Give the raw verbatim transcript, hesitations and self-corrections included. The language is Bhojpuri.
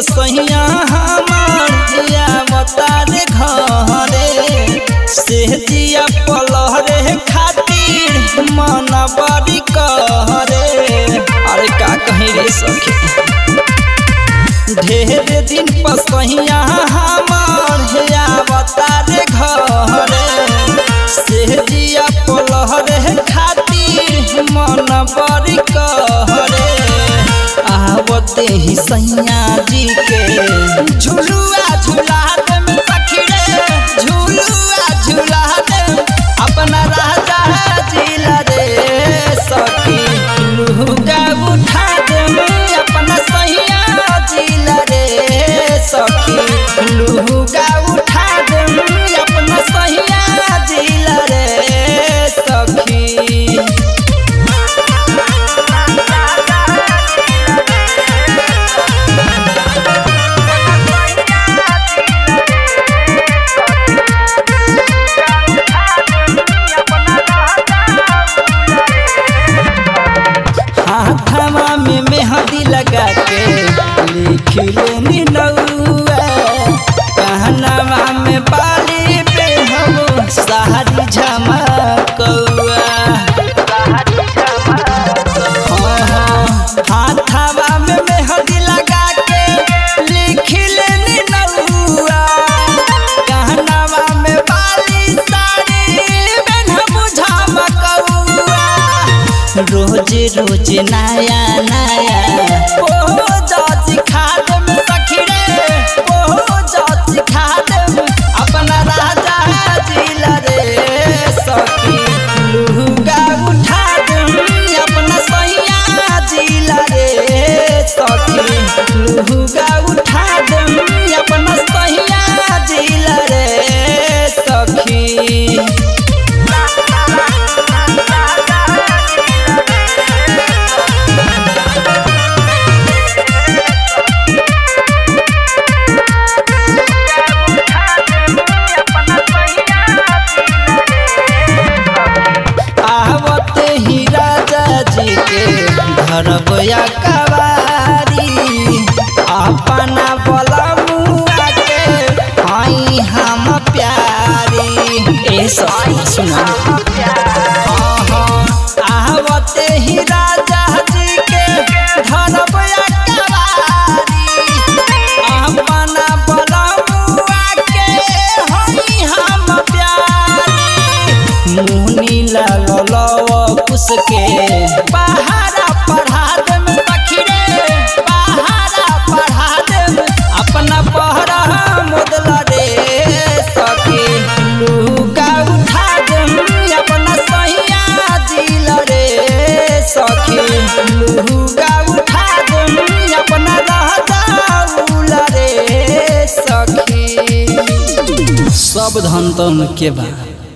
पसैया हमार आवतार घरे से जिया पलहरे खातिर मन बड़ी कहरे। अरे का कहीं रे सखी ढेर दिन पसैया हमार आवतार घरे से जिया पलहरे खातिर मन बड़ी कहरे। आवते ही सैया जी के झुलुआ झुला दे में सखी रे झुलुआ झुला दे अपना राजा जिला रे सखी लुगा उठा दे में अपना सैया जिला रे सखी लुगा उठा दे में अपना सैया जिला रे सखी। हाथवा में मेहंदी लगा के लिख लेनी नौआ कहनावा में बाली पे हम सारी झमकौआ। हाथवा में मेहंदी लगा के लिख लेनी नौआ कहनावा में बाली साड़ी में हम झमकौआ। रोज रोज नया नया ओ जाति खाद में सखी रे ओ जाति खाद में अपना राजा जिला रे सखी लुगा उठा दे अपना सैया जिला रे सखी लुगा उठा दे अपना सैया जिला रे सखी। आवते ही राजा जी के धरबया कवारी अपना बलमुआ के आई हम प्यारी। ए सुना आवते ही राजा जी के धरबया कवारी अपना बलमुआ के आई हम प्यारी। मुनी लालो उसके पहाड़ा पढ़ा दे में सखी रे पहाड़ा पढ़ा दे अपना पहरा मुदला रे सखी लुगा उठा दे अपना सैया जिला रे सखी लुगा उठा दे अपना राजा उला रे सखी। सब धन तन के बा।